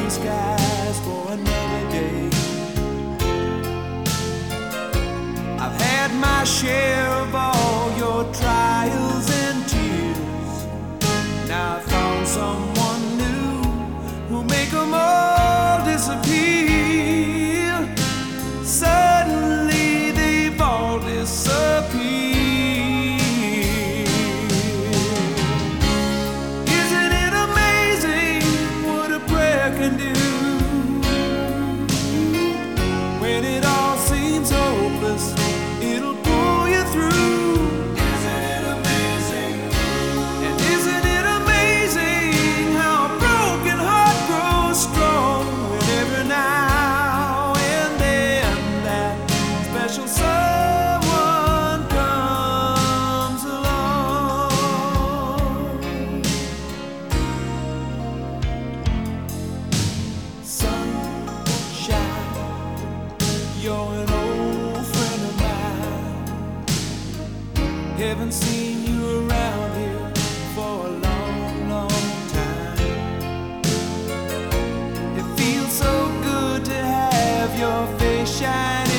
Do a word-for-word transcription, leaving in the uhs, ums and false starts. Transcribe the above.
open skies for another day. I've had my share of all your trials and tears. Now I found someone new who'll make them all disappear. Suddenly they've all disappeared. Isn't it amazing what a prayer can do? When it all seems hopeless, it'll pull you through. Isn't it amazing? And isn't it amazing how a broken heart grows strong when every now and then that special someone comes along? Sunshine, you're an old friend of mine. Haven't seen you around here for a long, long time. It feels so good to have your face shining